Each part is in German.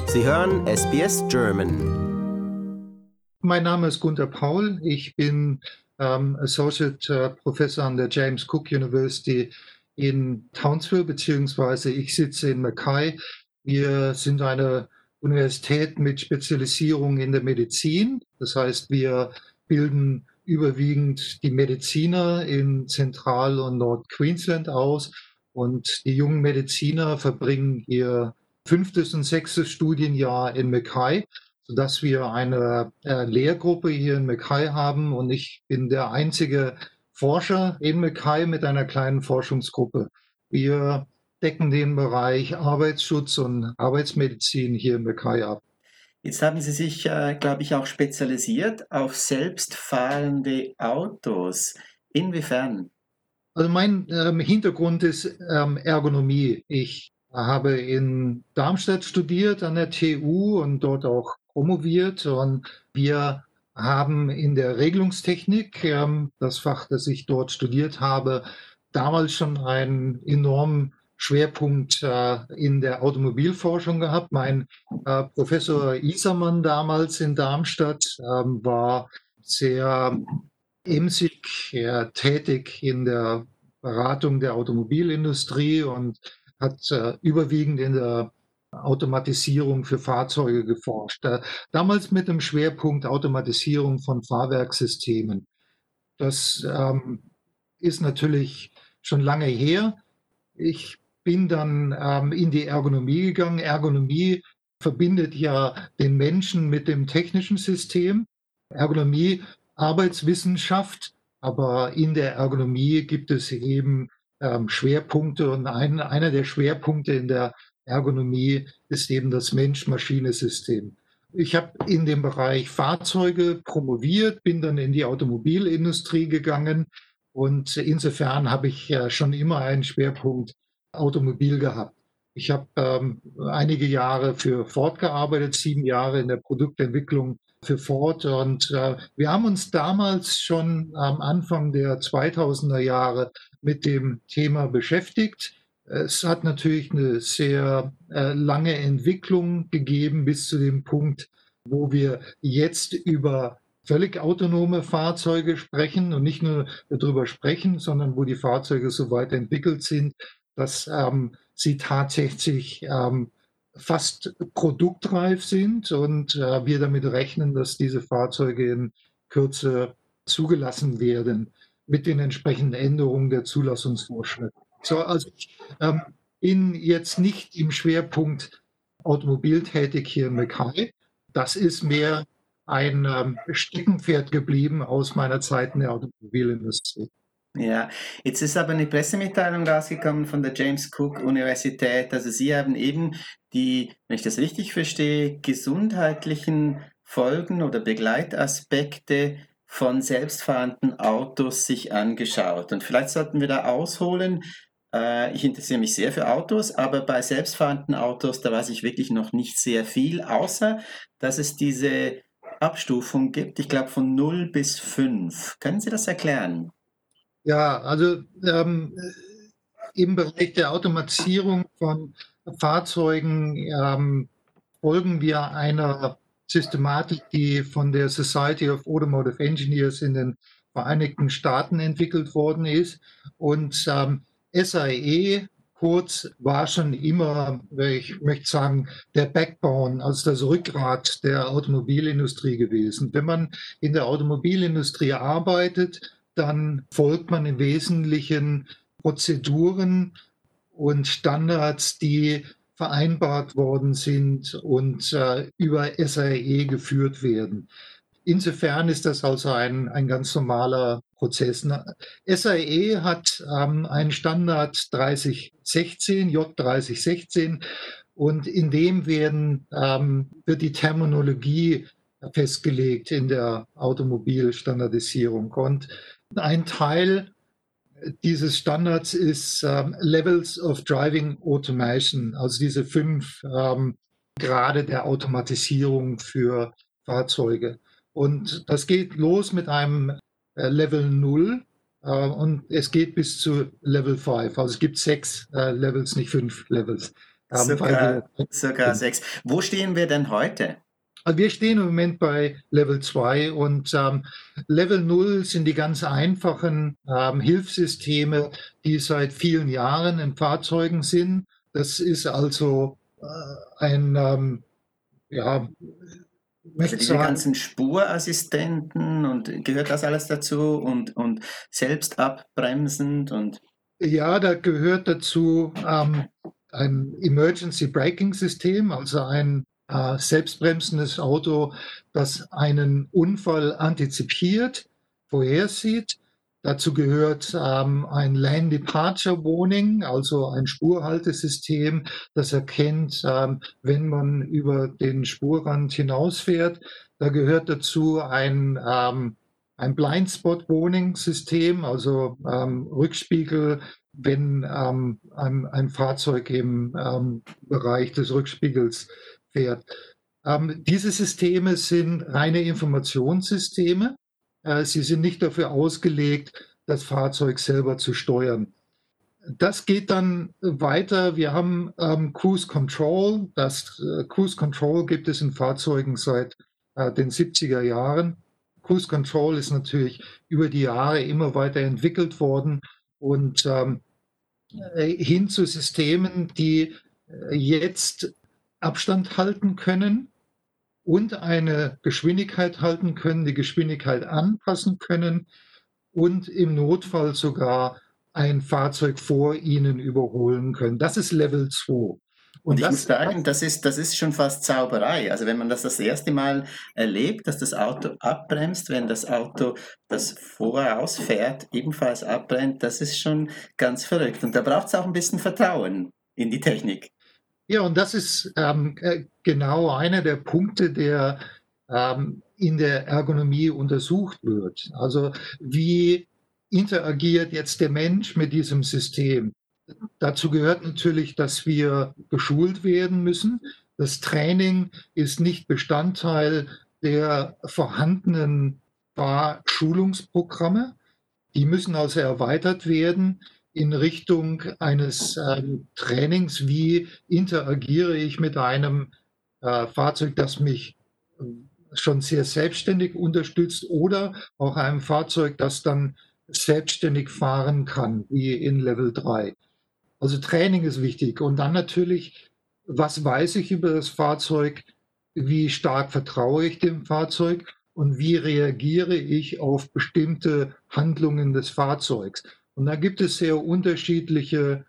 Sie hören SBS German. Mein Name ist Gunther Paul. Ich bin Associate Professor an der James Cook University in Townsville, beziehungsweise ich sitze in Mackay. Wir sind eine Universität mit Spezialisierung in der Medizin. Das heißt, wir bilden überwiegend die Mediziner in Zentral- und Nord-Queensland aus. Und die jungen Mediziner verbringen ihr 5. und 6. Studienjahr in Mackay, sodass wir eine Lehrgruppe hier in Mackay haben. Und ich bin der einzige Forscher in Mackay mit einer kleinen Forschungsgruppe. Wir decken den Bereich Arbeitsschutz und Arbeitsmedizin hier in Mackay ab. Jetzt haben Sie sich, glaube ich, auch spezialisiert auf selbstfahrende Autos. Inwiefern? Also mein Hintergrund ist Ergonomie. Ich habe in Darmstadt studiert an der TU und dort auch promoviert. Und wir haben in der Regelungstechnik, das Fach, das ich dort studiert habe, damals schon einen enormen Schwerpunkt in der Automobilforschung gehabt. Mein Professor Isermann damals in Darmstadt war sehr emsig tätig in der Beratung der Automobilindustrie und hat überwiegend in der Automatisierung für Fahrzeuge geforscht. Damals mit dem Schwerpunkt Automatisierung von Fahrwerkssystemen. Das ist natürlich schon lange her. Ich bin dann in die Ergonomie gegangen. Ergonomie verbindet ja den Menschen mit dem technischen System. Ergonomie, Arbeitswissenschaft, aber in der Ergonomie gibt es eben Schwerpunkte und einer der Schwerpunkte in der Ergonomie ist eben das Mensch-Maschine-System. Ich habe in dem Bereich Fahrzeuge promoviert, bin dann in die Automobilindustrie gegangen und insofern habe ich schon immer einen Schwerpunkt Automobil gehabt. Ich habe einige Jahre für Ford gearbeitet, 7 Jahre in der Produktentwicklung für Ford. Und wir haben uns damals schon am Anfang der 2000er Jahre mit dem Thema beschäftigt. Es hat natürlich eine sehr lange Entwicklung gegeben bis zu dem Punkt, wo wir jetzt über völlig autonome Fahrzeuge sprechen und nicht nur darüber sprechen, sondern wo die Fahrzeuge so weit entwickelt sind, dass sie tatsächlich fast produktreif sind und wir damit rechnen, dass diese Fahrzeuge in Kürze zugelassen werden mit den entsprechenden Änderungen der Zulassungsvorschriften. So, also ich bin jetzt nicht im Schwerpunkt Automobil tätig hier in Mackay. Das ist mehr ein Steckenpferd geblieben aus meiner Zeit in der Automobilindustrie. Ja, jetzt ist aber eine Pressemitteilung rausgekommen von der James Cook Universität. Also Sie haben eben die, wenn ich das richtig verstehe, gesundheitlichen Folgen oder Begleitaspekte von selbstfahrenden Autos sich angeschaut. Und vielleicht sollten wir da ausholen. Ich interessiere mich sehr für Autos, aber bei selbstfahrenden Autos, da weiß ich wirklich noch nicht sehr viel, außer dass es diese Abstufung gibt, ich glaube von 0 bis 5. Können Sie das erklären? Ja, also im Bereich der Automatisierung von Fahrzeugen folgen wir einer Systematik, die von der Society of Automotive Engineers in den Vereinigten Staaten entwickelt worden ist. Und SAE kurz war schon immer, ich möchte sagen, der Backbone, also das Rückgrat der Automobilindustrie gewesen. Wenn man in der Automobilindustrie arbeitet, dann folgt man im Wesentlichen Prozeduren und Standards, die vereinbart worden sind und über SAE geführt werden. Insofern ist das also ein ganz normaler Prozess. SAE hat einen Standard 3016, J3016, und in dem wird die Terminologie festgelegt in der Automobilstandardisierung. Und ein Teil dieses Standards ist Levels of Driving Automation, also diese 5 Grade der Automatisierung für Fahrzeuge. Und das geht los mit einem Level 0 und es geht bis zu Level 5. Also es gibt 6 Levels, nicht 5 Levels. weil Sogar 6. Wo stehen wir denn heute? wir stehen im Moment bei Level 2 und Level 0 sind die ganz einfachen Hilfssysteme, die seit vielen Jahren in Fahrzeugen sind. Das ist also ja, ich Also möchte diese sagen, ganzen Spurassistenten und gehört das alles dazu und selbst abbremsend und ja, da gehört dazu ein Emergency Braking System, also ein selbstbremsendes Auto, das einen Unfall antizipiert, vorhersieht. Dazu gehört ein Lane Departure Warning, also ein Spurhaltesystem, das erkennt, wenn man über den Spurrand hinausfährt. Da gehört dazu ein Blindspot Warning System, also Rückspiegel, wenn ein Fahrzeug im Bereich des Rückspiegels fährt. Diese Systeme sind reine Informationssysteme. Sie sind nicht dafür ausgelegt, das Fahrzeug selber zu steuern. Das geht dann weiter. Wir haben Cruise Control. Das Cruise Control gibt es in Fahrzeugen seit den 70er Jahren. Cruise Control ist natürlich über die Jahre immer weiter entwickelt worden und hin zu Systemen, die jetzt Abstand halten können und eine Geschwindigkeit halten können, die Geschwindigkeit anpassen können und im Notfall sogar ein Fahrzeug vor ihnen überholen können. Das ist Level 2. und Und ich muss das, sagen, das ist schon fast Zauberei. Also wenn man das erste Mal erlebt, dass das Auto abbremst, wenn das Auto, das vorausfährt, ebenfalls abbrennt, das ist schon ganz verrückt. Und da braucht es auch ein bisschen Vertrauen in die Technik. ja, und das ist genau einer der Punkte, der in der Ergonomie untersucht wird. Also wie interagiert jetzt der Mensch mit diesem System? Dazu gehört natürlich, dass wir geschult werden müssen. Das Training ist nicht Bestandteil der vorhandenen Fahrschulungsprogramme. Die müssen also erweitert werden in Richtung eines Trainings, wie interagiere ich mit einem Fahrzeug, das mich schon sehr selbstständig unterstützt oder auch einem Fahrzeug, das dann selbstständig fahren kann, wie in Level 3. Also Training ist wichtig. Und dann natürlich, was weiß ich über das Fahrzeug? Wie stark vertraue ich dem Fahrzeug? Und wie reagiere ich auf bestimmte Handlungen des Fahrzeugs? Und da gibt es sehr unterschiedliche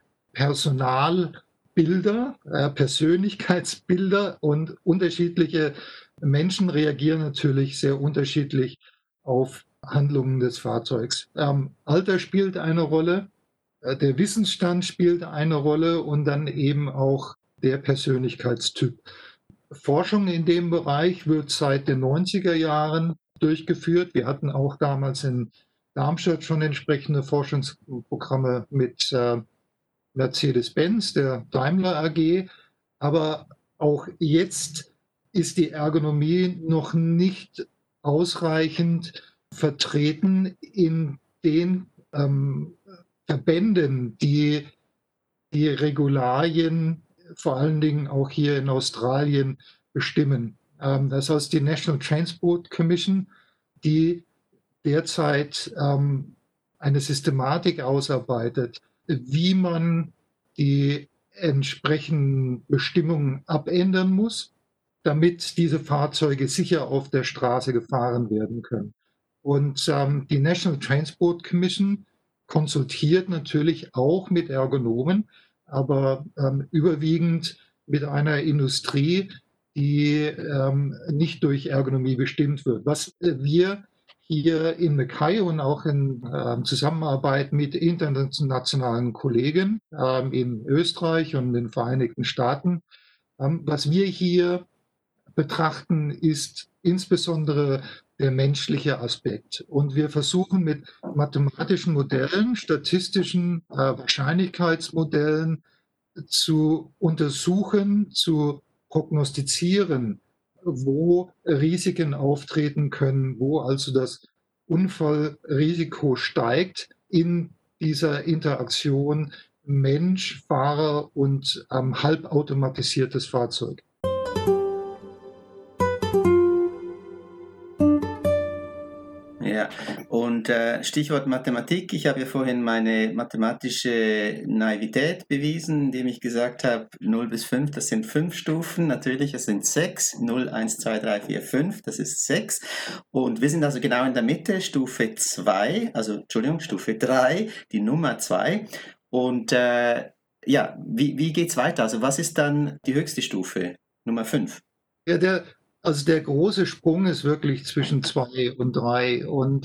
Personalbilder, Persönlichkeitsbilder und unterschiedliche Menschen reagieren natürlich sehr unterschiedlich auf Handlungen des Fahrzeugs. Alter spielt eine Rolle. Der Wissensstand spielt eine Rolle und dann eben auch der Persönlichkeitstyp. Forschung in dem Bereich wird seit den 90er Jahren durchgeführt. Wir hatten auch damals in Darmstadt schon entsprechende Forschungsprogramme mit Mercedes-Benz, der Daimler AG. Aber auch jetzt ist die Ergonomie noch nicht ausreichend vertreten in den Verbänden, die die Regularien vor allen Dingen auch hier in Australien bestimmen. Das heißt die National Transport Commission, die derzeit eine Systematik ausarbeitet, wie man die entsprechenden Bestimmungen abändern muss, damit diese Fahrzeuge sicher auf der Straße gefahren werden können. Und die National Transport Commission konsultiert natürlich auch mit Ergonomen, aber überwiegend mit einer Industrie, die nicht durch Ergonomie bestimmt wird. Was wir hier in Mackay und auch in Zusammenarbeit mit internationalen Kollegen in Österreich und den Vereinigten Staaten, was wir hier betrachten, ist insbesondere der menschliche Aspekt. Und wir versuchen mit mathematischen Modellen, statistischen Wahrscheinlichkeitsmodellen zu untersuchen, zu prognostizieren, wo Risiken auftreten können, wo also das Unfallrisiko steigt in dieser Interaktion Mensch, Fahrer und halbautomatisiertes Fahrzeug. Ja, und Stichwort Mathematik. Ich habe ja vorhin meine mathematische Naivität bewiesen, indem ich gesagt habe, 0 bis 5, das sind 5 Stufen. Natürlich, es sind 6. 0, 1, 2, 3, 4, 5, das ist 6. Und wir sind also genau in der Mitte, Stufe 2, also Entschuldigung, Stufe 3, die Nummer 2. Und ja, wie geht es weiter? Also was ist dann die höchste Stufe, Nummer 5? Ja, der große Sprung ist wirklich zwischen 2 und 3. Und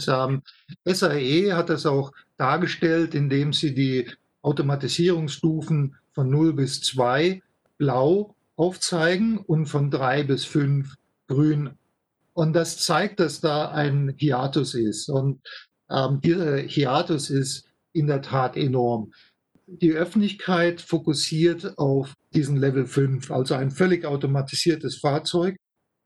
SAE hat das auch dargestellt, indem sie die Automatisierungsstufen von 0 bis 2 blau aufzeigen und von 3 bis 5 grün. Und das zeigt, dass da ein Hiatus ist. Und dieser Hiatus ist in der Tat enorm. Die Öffentlichkeit fokussiert auf diesen Level 5, also ein völlig automatisiertes Fahrzeug.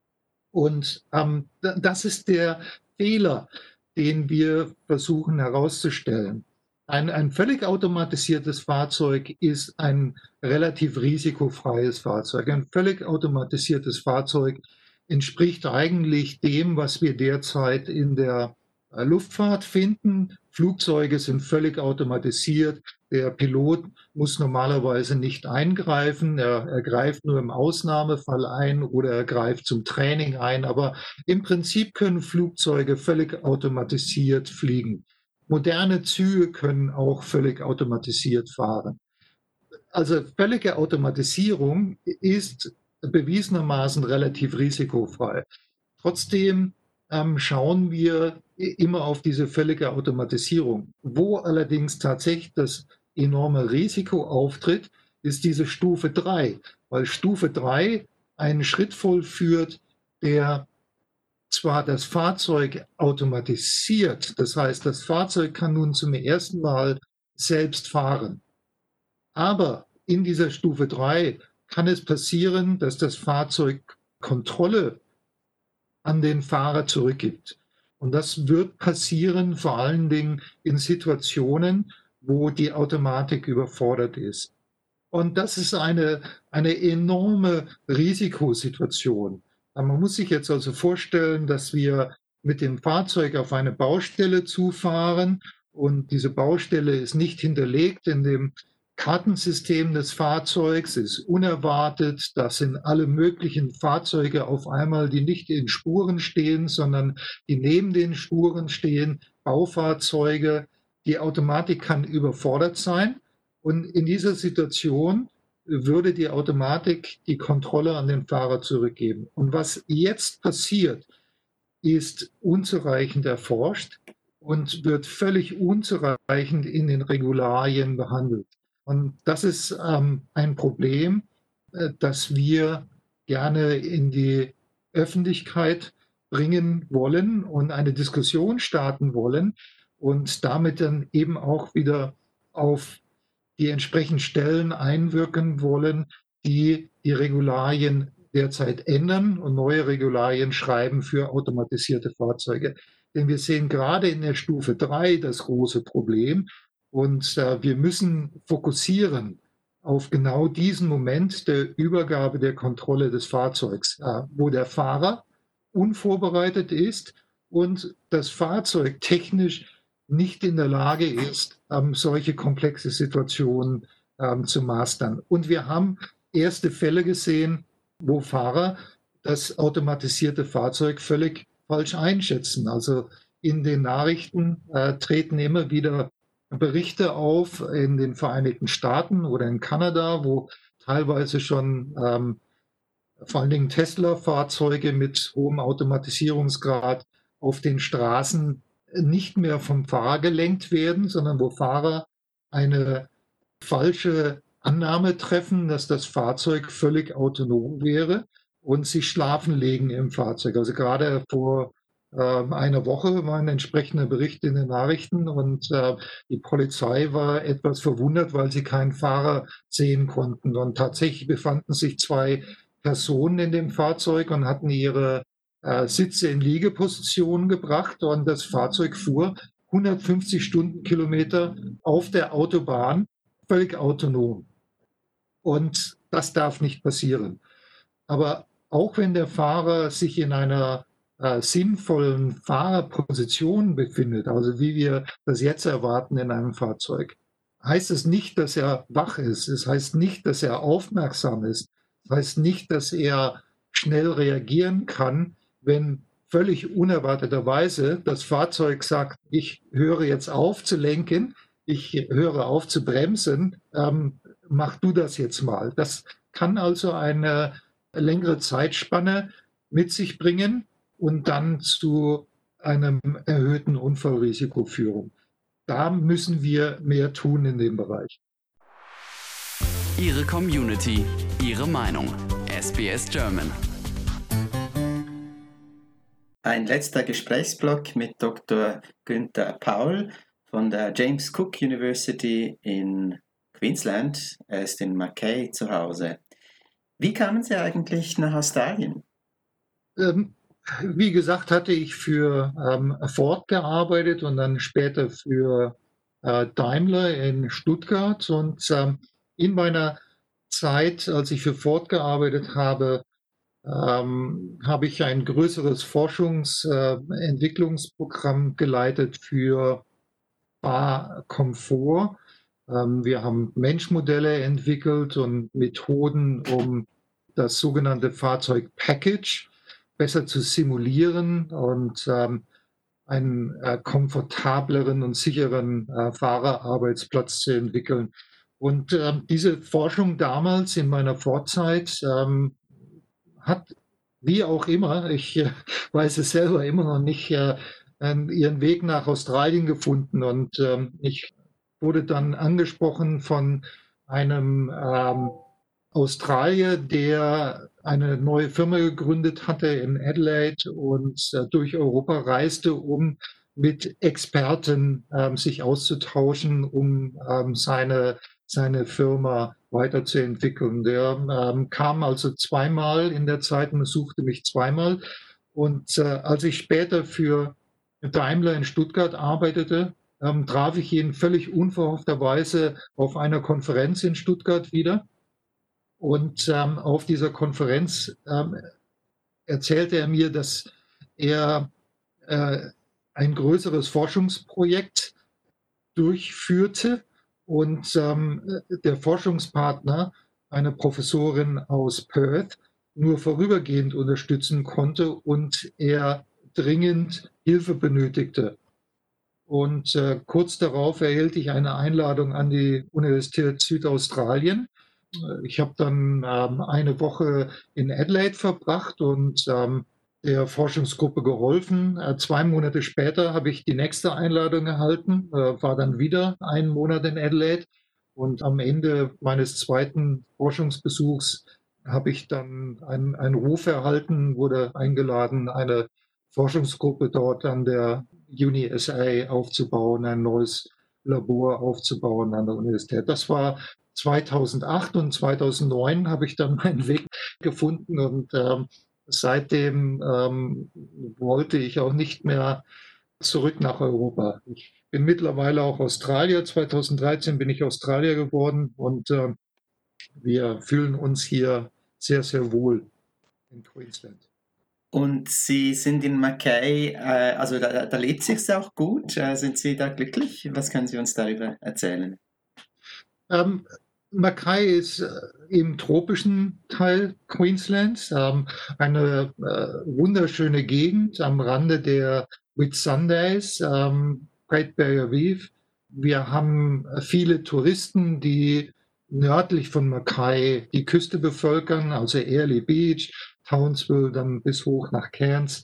Und das ist der Fehler, den wir versuchen herauszustellen. Ein völlig automatisiertes Fahrzeug ist ein relativ risikofreies Fahrzeug. Ein völlig automatisiertes Fahrzeug entspricht eigentlich dem, was wir derzeit in der Luftfahrt finden. Flugzeuge sind völlig automatisiert. Der Pilot muss normalerweise nicht eingreifen. Er greift nur im Ausnahmefall ein oder er greift zum Training ein. Aber im Prinzip können Flugzeuge völlig automatisiert fliegen. Moderne Züge können auch völlig automatisiert fahren. Also völlige Automatisierung ist bewiesenermaßen relativ risikofrei. Trotzdem schauen wir immer auf diese völlige Automatisierung. Wo allerdings tatsächlich das enorme Risiko auftritt, ist diese Stufe 3, weil Stufe 3 einen Schritt vollführt, der zwar das Fahrzeug automatisiert, das heißt, das Fahrzeug kann nun zum ersten Mal selbst fahren. Aber in dieser Stufe 3 kann es passieren, dass das Fahrzeug Kontrolle an den Fahrer zurückgibt. Und das wird passieren vor allen Dingen in Situationen, wo die Automatik überfordert ist. Und das ist eine enorme Risikosituation. Man muss sich jetzt also vorstellen, dass wir mit dem Fahrzeug auf eine Baustelle zufahren und diese Baustelle ist nicht hinterlegt in dem Kartensystem des Fahrzeugs, ist unerwartet. Das sind alle möglichen Fahrzeuge auf einmal, die nicht in Spuren stehen, sondern die neben den Spuren stehen, Baufahrzeuge. Die Automatik kann überfordert sein. Und in dieser Situation würde die Automatik die Kontrolle an den Fahrer zurückgeben. Und was jetzt passiert, ist unzureichend erforscht und wird völlig unzureichend in den Regularien behandelt. Und das ist ein Problem, das wir gerne in die Öffentlichkeit bringen wollen und eine Diskussion starten wollen und damit dann eben auch wieder auf die entsprechenden Stellen einwirken wollen, die die Regularien derzeit ändern und neue Regularien schreiben für automatisierte Fahrzeuge. Denn wir sehen gerade in der Stufe 3 das große Problem und wir müssen fokussieren auf genau diesen Moment der Übergabe der Kontrolle des Fahrzeugs, wo der Fahrer unvorbereitet ist und das Fahrzeug technisch nicht in der Lage ist, solche komplexe Situationen zu mastern. Und wir haben erste Fälle gesehen, wo Fahrer das automatisierte Fahrzeug völlig falsch einschätzen. Also in den Nachrichten treten immer wieder Berichte auf in den Vereinigten Staaten oder in Kanada, wo teilweise schon vor allen Dingen Tesla-Fahrzeuge mit hohem Automatisierungsgrad auf den Straßen nicht mehr vom Fahrer gelenkt werden, sondern wo Fahrer eine falsche Annahme treffen, dass das Fahrzeug völlig autonom wäre und sich schlafen legen im Fahrzeug. Also gerade vor einer Woche war ein entsprechender Bericht in den Nachrichten und die Polizei war etwas verwundert, weil sie keinen Fahrer sehen konnten. Und tatsächlich befanden sich 2 Personen in dem Fahrzeug und hatten ihre Sitze in Liegeposition gebracht und das Fahrzeug fuhr 150 Stundenkilometer auf der Autobahn völlig autonom. Und das darf nicht passieren. Aber auch wenn der Fahrer sich in einer sinnvollen Fahrerposition befindet, also wie wir das jetzt erwarten in einem Fahrzeug, heißt es nicht, dass er wach ist. Es heißt nicht, dass er aufmerksam ist. Es heißt nicht, dass er schnell reagieren kann, wenn völlig unerwarteterweise das Fahrzeug sagt, ich höre jetzt auf zu lenken, ich höre auf zu bremsen, mach du das jetzt mal. Das kann also eine längere Zeitspanne mit sich bringen und dann zu einem erhöhten Unfallrisiko führen. Da müssen wir mehr tun in dem Bereich. Ihre Community, Ihre Meinung. SBS German. Ein letzter Gesprächsblock mit Dr. Günther Paul von der James Cook University in Queensland. Er ist in Mackay zu Hause. Wie kamen Sie eigentlich nach Australien? Wie gesagt, hatte ich für Ford gearbeitet und dann später für Daimler in Stuttgart. Und in meiner Zeit, als ich für Ford gearbeitet habe, habe ich ein größeres Forschungsentwicklungsprogramm geleitet für Fahrkomfort. Wir haben Menschmodelle entwickelt und Methoden, um das sogenannte Fahrzeug-Package besser zu simulieren und einen komfortableren und sicheren Fahrerarbeitsplatz zu entwickeln. Und diese Forschung damals in meiner Vorzeit hat, wie auch immer, ich weiß es selber immer noch nicht, ihren Weg nach Australien gefunden. Und ich wurde dann angesprochen von einem Australier, der eine neue Firma gegründet hatte in Adelaide und durch Europa reiste, um mit Experten sich auszutauschen, um seine Firma weiterzuentwickeln. Der kam also zweimal in der Zeit und besuchte mich zweimal. Und als ich später für Daimler in Stuttgart arbeitete, traf ich ihn völlig unverhoffterweise auf einer Konferenz in Stuttgart wieder. Und auf dieser Konferenz erzählte er mir, dass er ein größeres Forschungsprojekt durchführte und der Forschungspartner, eine Professorin aus Perth, nur vorübergehend unterstützen konnte und er dringend Hilfe benötigte. Und kurz darauf erhielt ich eine Einladung an die Universität Südaustralien. Ich habe dann eine Woche in Adelaide verbracht und der Forschungsgruppe geholfen. 2 Monate später habe ich die nächste Einladung erhalten, war dann wieder einen Monat in Adelaide. Und am Ende meines zweiten Forschungsbesuchs habe ich dann einen Ruf erhalten, wurde eingeladen, eine Forschungsgruppe dort an der UniSA aufzubauen, ein neues Labor aufzubauen an der Universität. Das war 2008 und 2009 habe ich dann meinen Weg gefunden und seitdem wollte ich auch nicht mehr zurück nach Europa. Ich bin mittlerweile auch Australier. 2013 bin ich Australier geworden und wir fühlen uns hier sehr, sehr wohl in Queensland. Und Sie sind in Mackay, also da lebt es sich auch gut. Sind Sie da glücklich? Was können Sie uns darüber erzählen? Mackay ist im tropischen Teil Queenslands, eine wunderschöne Gegend am Rande der Whitsundays, Great Barrier Reef. Wir haben viele Touristen, die nördlich von Mackay die Küste bevölkern, also Airlie Beach, Townsville, dann bis hoch nach Cairns.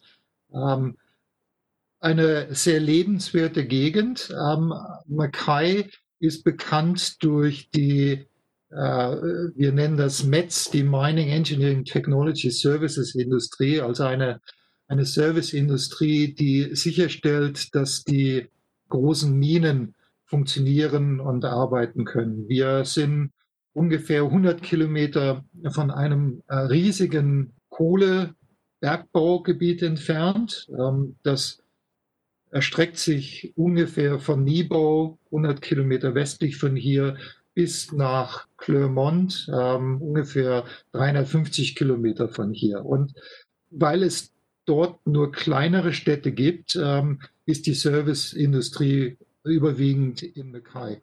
Eine sehr lebenswerte Gegend. Mackay ist bekannt durch die, wir nennen das METS, die Mining Engineering Technology Services Industrie, also eine Serviceindustrie, die sicherstellt, dass die großen Minen funktionieren und arbeiten können. Wir sind ungefähr 100 Kilometer von einem riesigen Kohlebergbaugebiet entfernt. Das erstreckt sich ungefähr von Nibau, 100 Kilometer westlich von hier, bis nach Clermont, ungefähr 350 Kilometer von hier. Und weil es dort nur kleinere Städte gibt, ist die Serviceindustrie überwiegend in Mackay.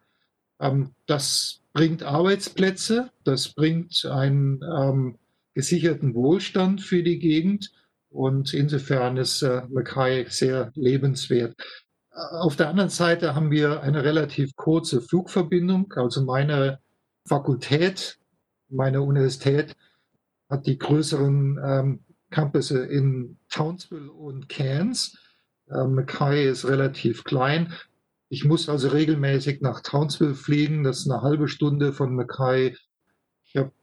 Das bringt Arbeitsplätze, das bringt einen gesicherten Wohlstand für die Gegend und insofern ist Mackay sehr lebenswert. Auf der anderen Seite haben wir eine relativ kurze Flugverbindung. Also meine Fakultät, meine Universität hat die größeren Campusse in Townsville und Cairns. Mackay ist relativ klein. Ich muss also regelmäßig nach Townsville fliegen. Das ist eine halbe Stunde von Mackay. Ich habe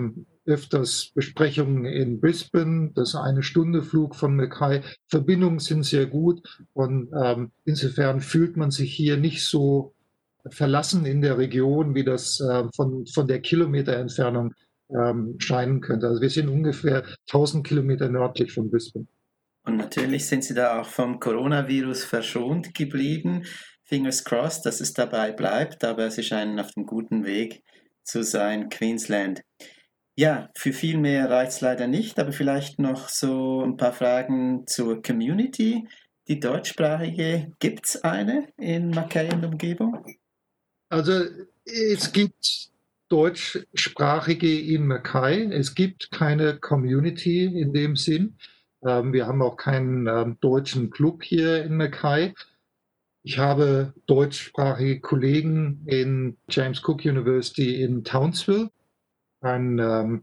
öfters Besprechungen in Brisbane. Das ist eine Stunde Flug von Mackay. Verbindungen sind sehr gut und insofern fühlt man sich hier nicht so verlassen in der Region, wie das von der Kilometerentfernung scheinen könnte. Also wir sind ungefähr 1000 Kilometer nördlich von Brisbane. Und natürlich sind Sie da auch vom Coronavirus verschont geblieben. Fingers crossed, dass es dabei bleibt, aber Sie scheinen auf dem guten Weg zu sein, Queensland. Ja, für viel mehr reicht es leider nicht, aber vielleicht noch so ein paar Fragen zur Community. Die deutschsprachige, gibt es eine in Mackay und Umgebung? Also es gibt deutschsprachige in Mackay. Es gibt keine Community in dem Sinn. Wir haben auch keinen deutschen Club hier in Mackay. Ich habe deutschsprachige Kollegen in James Cook University in Townsville, ein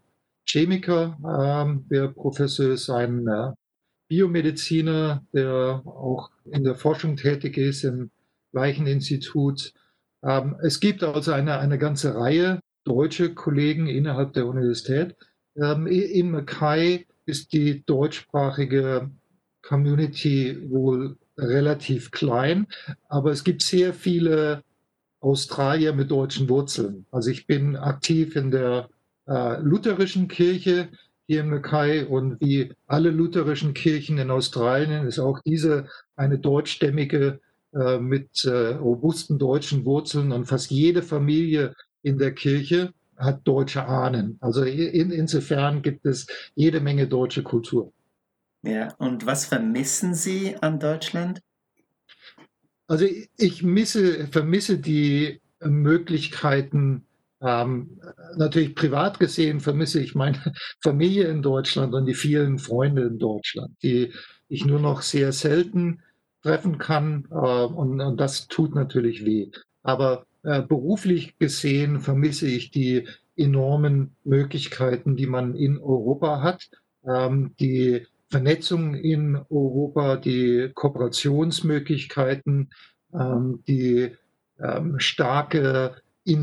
Chemiker, der Professor ist, ein Biomediziner, der auch in der Forschung tätig ist im gleichen Institut. Es gibt also eine ganze Reihe deutsche Kollegen innerhalb der Universität. In Mackay ist die deutschsprachige Community wohl relativ klein, aber es gibt sehr viele Australier mit deutschen Wurzeln. Also ich bin aktiv in der lutherischen Kirche hier in Mackay und wie alle lutherischen Kirchen in Australien ist auch diese eine deutschstämmige mit robusten deutschen Wurzeln und fast jede Familie in der Kirche hat deutsche Ahnen. Also insofern gibt es jede Menge deutsche Kultur. Ja, und was vermissen Sie an Deutschland? Also ich vermisse die Möglichkeiten, natürlich privat gesehen vermisse ich meine Familie in Deutschland und die vielen Freunde in Deutschland, die ich nur noch sehr selten treffen kann und das tut natürlich weh. Aber beruflich gesehen vermisse ich die enormen Möglichkeiten, die man in Europa hat, die Vernetzung in Europa, die Kooperationsmöglichkeiten, die starke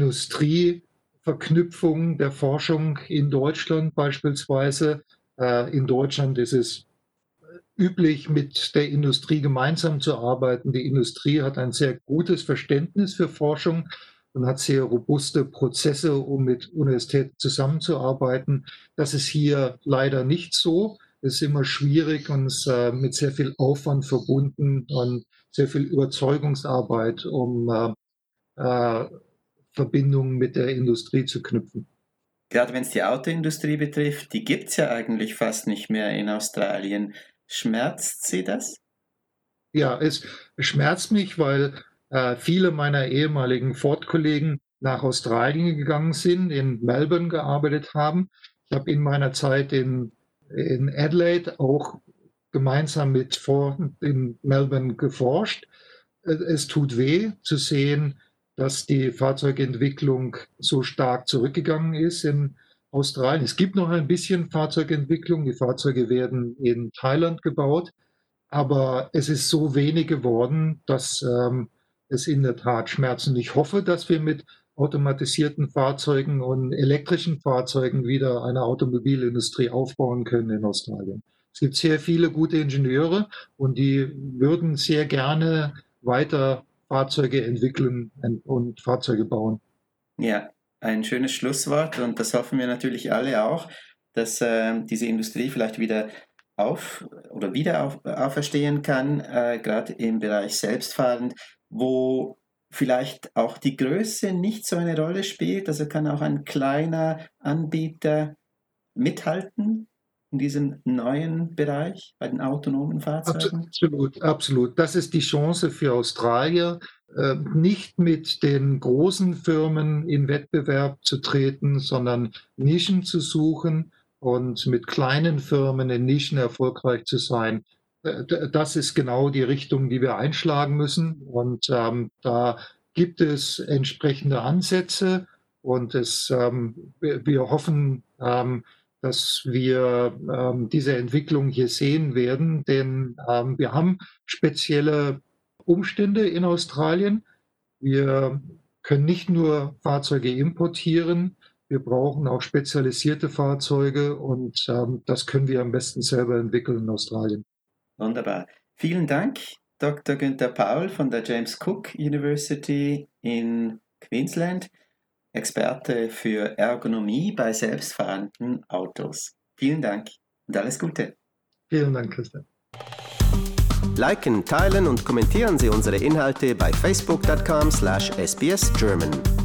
Industrieverknüpfung der Forschung in Deutschland beispielsweise. In Deutschland ist es üblich, mit der Industrie gemeinsam zu arbeiten. Die Industrie hat ein sehr gutes Verständnis für Forschung und hat sehr robuste Prozesse, um mit Universitäten zusammenzuarbeiten. Das ist hier leider nicht so. Es ist immer schwierig und ist mit sehr viel Aufwand verbunden und sehr viel Überzeugungsarbeit, um Verbindungen mit der Industrie zu knüpfen. Gerade wenn es die Autoindustrie betrifft, die gibt es ja eigentlich fast nicht mehr in Australien. Schmerzt Sie das? Ja, es schmerzt mich, weil viele meiner ehemaligen Ford-Kollegen nach Australien gegangen sind, in Melbourne gearbeitet haben. Ich habe in meiner Zeit in Adelaide auch gemeinsam mit Ford in Melbourne geforscht. Es tut weh zu sehen, dass die Fahrzeugentwicklung so stark zurückgegangen ist in Australien. Es gibt noch ein bisschen Fahrzeugentwicklung. Die Fahrzeuge werden in Thailand gebaut. Aber es ist so wenig geworden, dass es in der Tat schmerzt. Und ich hoffe, dass wir mit automatisierten Fahrzeugen und elektrischen Fahrzeugen wieder eine Automobilindustrie aufbauen können in Australien. Es gibt sehr viele gute Ingenieure und die würden sehr gerne weiter Fahrzeuge entwickeln und Fahrzeuge bauen. Ja, ein schönes Schlusswort und das hoffen wir natürlich alle auch, dass diese Industrie vielleicht wieder auferstehen kann, gerade im Bereich selbstfahrend. Wo vielleicht auch die Größe nicht so eine Rolle spielt? Also kann auch ein kleiner Anbieter mithalten in diesem neuen Bereich bei den autonomen Fahrzeugen? Absolut, absolut. Das ist die Chance für Australier, nicht mit den großen Firmen in Wettbewerb zu treten, sondern Nischen zu suchen und mit kleinen Firmen in Nischen erfolgreich zu sein. Das ist genau die Richtung, die wir einschlagen müssen. Und da gibt es entsprechende Ansätze und wir hoffen, dass wir diese Entwicklung hier sehen werden, denn wir haben spezielle Umstände in Australien. Wir können nicht nur Fahrzeuge importieren, wir brauchen auch spezialisierte Fahrzeuge und das können wir am besten selber entwickeln in Australien. Wunderbar. Vielen Dank, Dr. Günther Paul von der James Cook University in Queensland, Experte für Ergonomie bei selbstfahrenden Autos. Vielen Dank und alles Gute. Vielen Dank, Christian. Liken, teilen und kommentieren Sie unsere Inhalte bei facebook.com/sbsgerman.